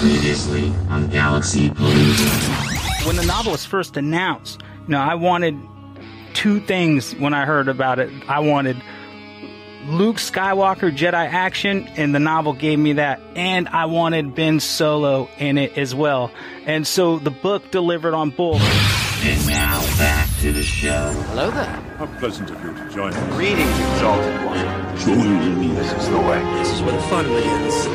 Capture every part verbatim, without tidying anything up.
Previously on Galaxy Palooza. When the novel was first announced, you know, I wanted two things when I heard about it. I wanted Luke Skywalker Jedi action, and the novel gave me that. And I wanted Ben Solo in it as well. And so the book delivered on both. And now back to the show. Hello there. How pleasant of you to join us. Greetings, exalted one. Join me. This is the way. This is where the fun begins.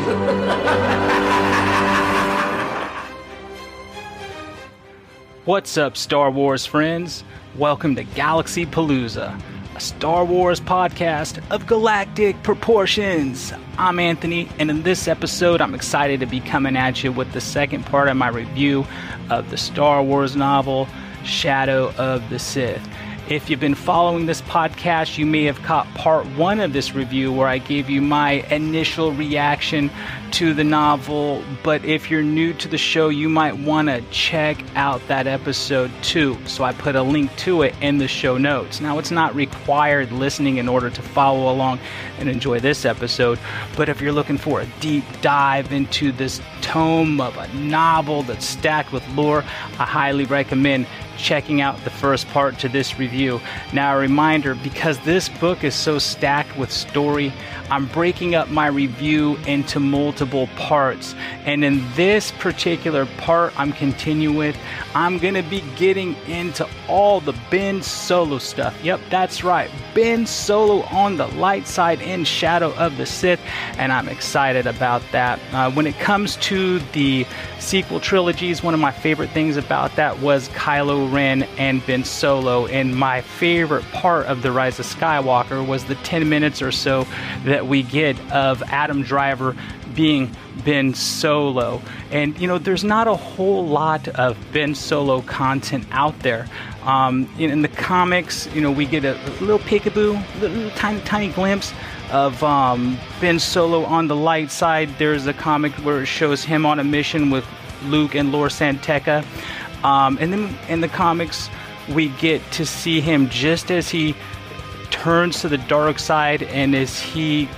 What's up, Star Wars friends? Welcome to Galaxy Palooza, a Star Wars podcast of galactic proportions. I'm Anthony, and in this episode, I'm excited to be coming at you with the second part of my review of the Star Wars novel, Shadow of the Sith. If you've been following this podcast, you may have caught part one of this review where I gave you my initial reaction to the novel, but if you're new to the show, you might want to check out that episode too. So I put a link to it in the show notes. Now, it's not required listening in order to follow along and enjoy this episode, but if you're looking for a deep dive into this tome of a novel that's stacked with lore, I highly recommend checking out the first part to this review. Now, a reminder, because this book is so stacked with story, I'm breaking up my review into multiple parts. And in this particular part I'm continuing with, I'm going to be getting into all the Ben Solo stuff. Yep, that's right. Ben Solo on the light side in Shadow of the Sith. And I'm excited about that. Uh, when it comes to the sequel trilogies, one of my favorite things about that was Kylo Ren and Ben Solo. And my favorite part of The Rise of Skywalker was the ten minutes or so that we get of Adam Driver being Ben Solo. And, you know, there's not a whole lot of Ben Solo content out there. Um, in, in the comics, you know, we get a, a little peekaboo, a little tiny, tiny glimpse of um, Ben Solo on the light side. There's a comic where it shows him on a mission with Luke and Lor San Tekka. Um, and then in the comics, we get to see him just as he turns to the dark side and as he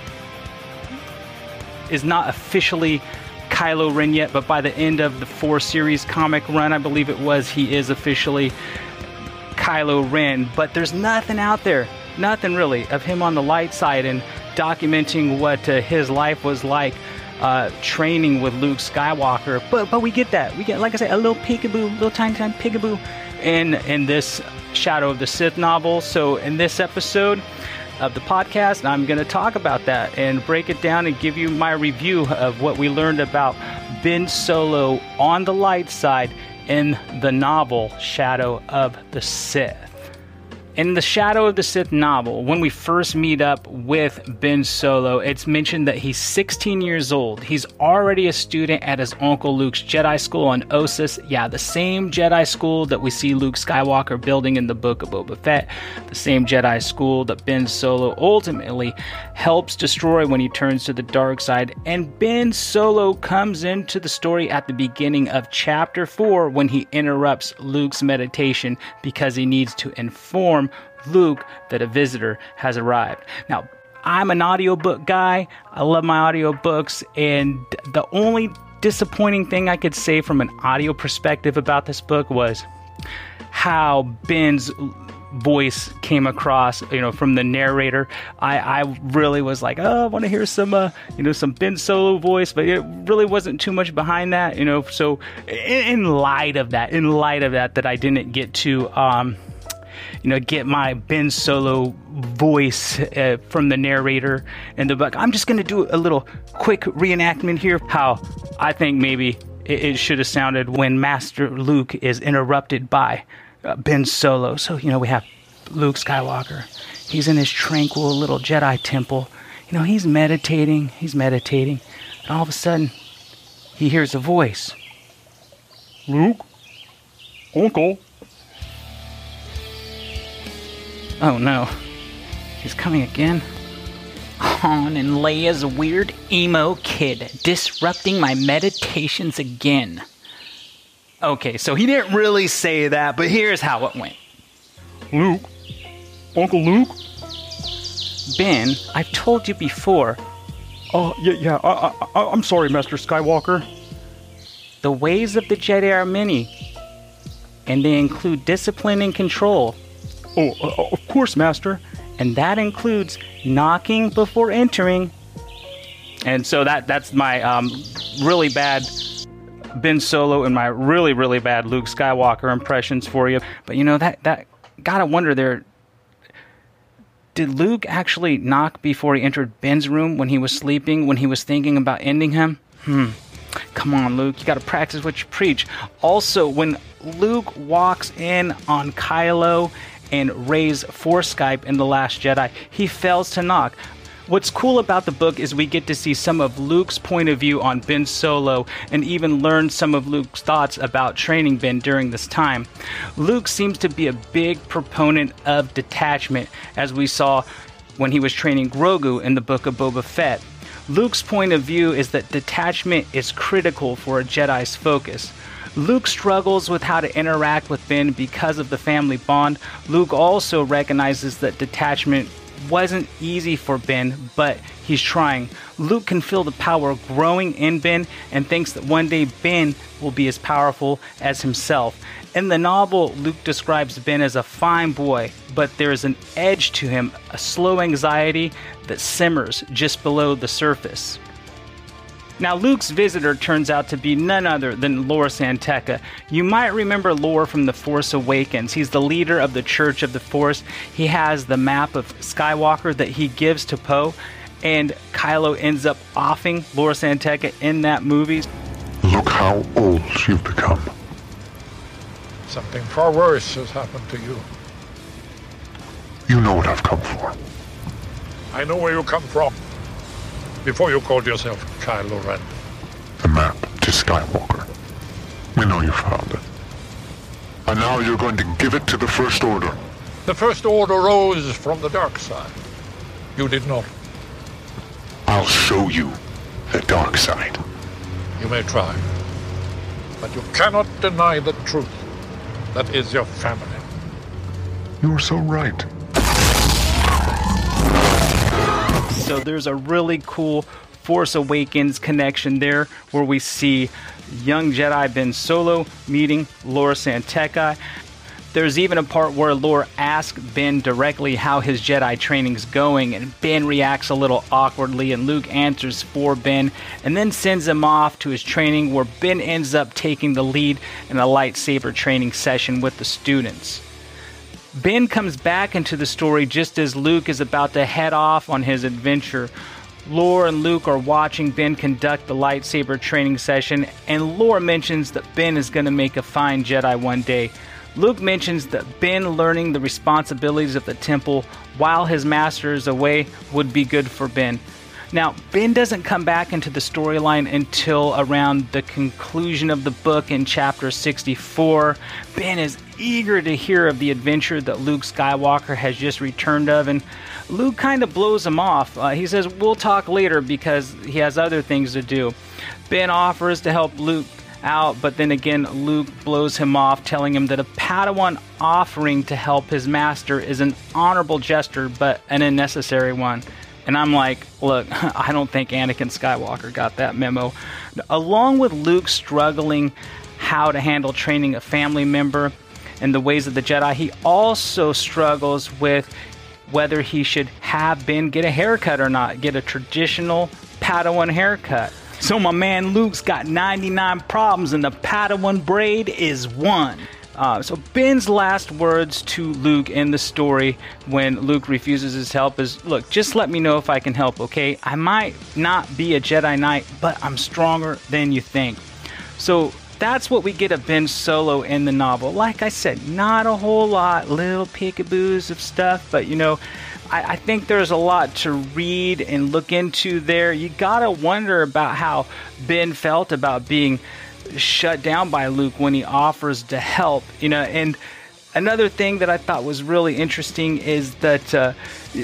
is not officially Kylo Ren yet, but by the end of the four series comic run, I believe it was, he is officially Kylo Ren. But there's nothing out there, nothing really, of him on the light side and documenting what uh, his life was like uh, training with Luke Skywalker. But but we get that. We get, like I said, a little peekaboo, little tiny, tiny peekaboo in, in this Shadow of the Sith novel. So in this episode of the podcast, I'm going to talk about that and break it down and give you my review of what we learned about Ben Solo on the light side in the novel Shadow of the Sith. In the Shadow of the Sith novel, when we first meet up with Ben Solo, it's mentioned that he's sixteen years old. He's already a student at his Uncle Luke's Jedi school on Ossus. Yeah, the same Jedi school that we see Luke Skywalker building in the Book of Boba Fett. The same Jedi school that Ben Solo ultimately helps destroy when he turns to the dark side. And Ben Solo comes into the story at the beginning of Chapter four when he interrupts Luke's meditation because he needs to inform Luke that a visitor has arrived. Now, I'm an audiobook guy. I love my audiobooks, and the only disappointing thing I could say from an audio perspective about this book was how Ben's voice came across, you know, from the narrator. I, I really was like, oh, I want to hear some, uh, you know, some Ben Solo voice, but it really wasn't too much behind that, you know. So in, in light of that, in light of that, that I didn't get to, um, you know, get my Ben Solo voice uh, from the narrator in the book, I'm just going to do a little quick reenactment here, how I think maybe it, it should have sounded when Master Luke is interrupted by uh, Ben Solo. So, you know, we have Luke Skywalker. He's in his tranquil little Jedi temple. You know, he's meditating, he's meditating, and all of a sudden, he hears a voice. Luke? Uncle? Oh no, he's coming again. Han and Leia's a weird emo kid disrupting my meditations again. Okay, so he didn't really say that, but here's how it went. Luke? Uncle Luke? Ben, I've told you before. Oh, yeah, yeah, I, I, I'm sorry, Master Skywalker. The ways of the Jedi are many, and they include discipline and control. Oh, uh, of course, Master. And that includes knocking before entering. And so that that's my um, really bad Ben Solo and my really, really bad Luke Skywalker impressions for you. But you know, that, that gotta wonder there, did Luke actually knock before he entered Ben's room when he was sleeping, when he was thinking about ending him? Hmm. Come on, Luke, you gotta practice what you preach. Also, when Luke walks in on Kylo and Rey's Force Skype in The Last Jedi, he fails to knock. What's cool about the book is we get to see some of Luke's point of view on Ben Solo and even learn some of Luke's thoughts about training Ben during this time. Luke seems to be a big proponent of detachment, as we saw when he was training Grogu in the Book of Boba Fett. Luke's point of view is that detachment is critical for a Jedi's focus. Luke struggles with how to interact with Ben because of the family bond. Luke also recognizes that detachment wasn't easy for Ben, but he's trying. Luke can feel the power growing in Ben and thinks that one day Ben will be as powerful as himself. In the novel, Luke describes Ben as a fine boy, but there's an edge to him, a slow anxiety that simmers just below the surface. Now, Luke's visitor turns out to be none other than Lor San Tekka. You might remember Lor from The Force Awakens. He's the leader of the Church of the Force. He has the map of Skywalker that he gives to Poe, and Kylo ends up offing Lor San Tekka in that movie. Look how old you've become. Something far worse has happened to you. You know what I've come for. I know where you come from. Before you called yourself Kylo Ren. The map to Skywalker. We know you found it. And now you're going to give it to the First Order. The First Order rose from the dark side. You did not. I'll show you the dark side. You may try. But you cannot deny the truth. That is your family. You're so right. So there's a really cool Force Awakens connection there where we see young Jedi Ben Solo meeting Lor San Tekka. There's even a part where Lor asks Ben directly how his Jedi training's going, and Ben reacts a little awkwardly, and Luke answers for Ben and then sends him off to his training, where Ben ends up taking the lead in a lightsaber training session with the students. Ben comes back into the story just as Luke is about to head off on his adventure. Lor and Luke are watching Ben conduct the lightsaber training session, and Lor mentions that Ben is going to make a fine Jedi one day. Luke mentions that Ben learning the responsibilities of the temple while his master is away would be good for Ben. Now, Ben doesn't come back into the storyline until around the conclusion of the book in chapter sixty-four. Ben is eager to hear of the adventure that Luke Skywalker has just returned of, and Luke kind of blows him off. Uh, he says, we'll talk later because he has other things to do. Ben offers to help Luke out, but then again, Luke blows him off, telling him that a Padawan offering to help his master is an honorable gesture, but an unnecessary one. And I'm like, look, I don't think Anakin Skywalker got that memo. Along with Luke struggling how to handle training a family member and the ways of the Jedi, he also struggles with whether he should have Ben get a haircut or not, get a traditional Padawan haircut. So my man Luke's got ninety-nine problems, and the Padawan braid is one. Uh, so Ben's last words to Luke in the story when Luke refuses his help is, look, just let me know if I can help, okay? I might not be a Jedi Knight, but I'm stronger than you think. So that's what we get of Ben Solo in the novel. Like I said, not a whole lot, little peekaboos of stuff, but you know, I, I think there's a lot to read and look into there. You gotta wonder about how Ben felt about being shut down by Luke when he offers to help, you know. And another thing that I thought was really interesting is that uh,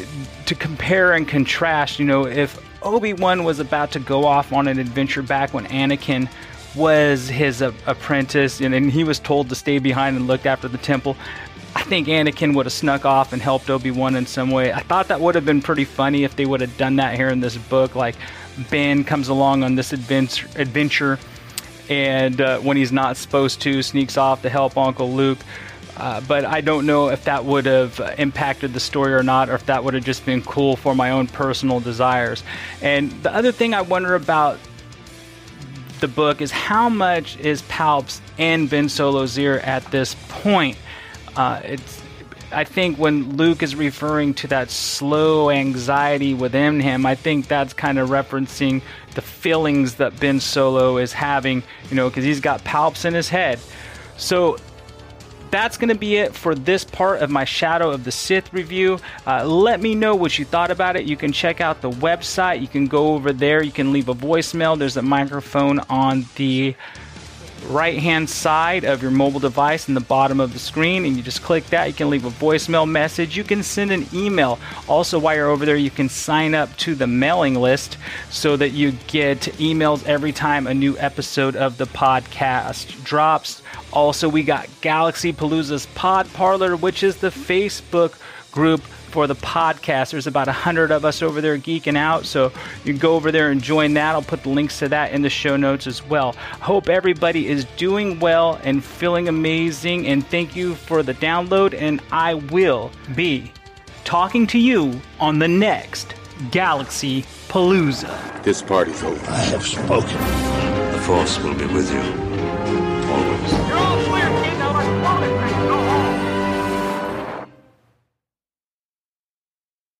to compare and contrast, you know, if Obi-Wan was about to go off on an adventure back when Anakin was his uh, apprentice and, and he was told to stay behind and look after the temple, I think Anakin would have snuck off and helped Obi-Wan in some way. I thought that would have been pretty funny if they would have done that here in this book. Like, Ben comes along on this adventure, adventure and uh, when he's not supposed to, sneaks off to help Uncle Luke. Uh, but I don't know if that would have impacted the story or not, or if that would have just been cool for my own personal desires. And the other thing I wonder about the book is how much is Palps in Ben Solo's ear at this point. Uh, it's, I think when Luke is referring to that slow anxiety within him, I think that's kind of referencing the feelings that Ben Solo is having, you know, because he's got Palps in his head. So that's going to be it for this part of my Shadow of the Sith review. Uh, let me know what you thought about it. You can check out the website. You can go over there. You can leave a voicemail. There's a microphone on the right-hand side of your mobile device in the bottom of the screen, and you just click that. You can leave a voicemail message. You can send an email. Also, while you're over there, you can sign up to the mailing list so that you get emails every time a new episode of the podcast drops. Also, we got Galaxy Palooza's Pod Parlor, which is the Facebook group for the podcast. There's about a hundred of us over there geeking out, so you can go over there and join that. I'll put the links to that in the show notes as well. Hope everybody is doing well and feeling amazing, and thank you for the download, and I will be talking to you on the next Galaxy Palooza. This party's over. I have spoken. The Force will be with you. Always.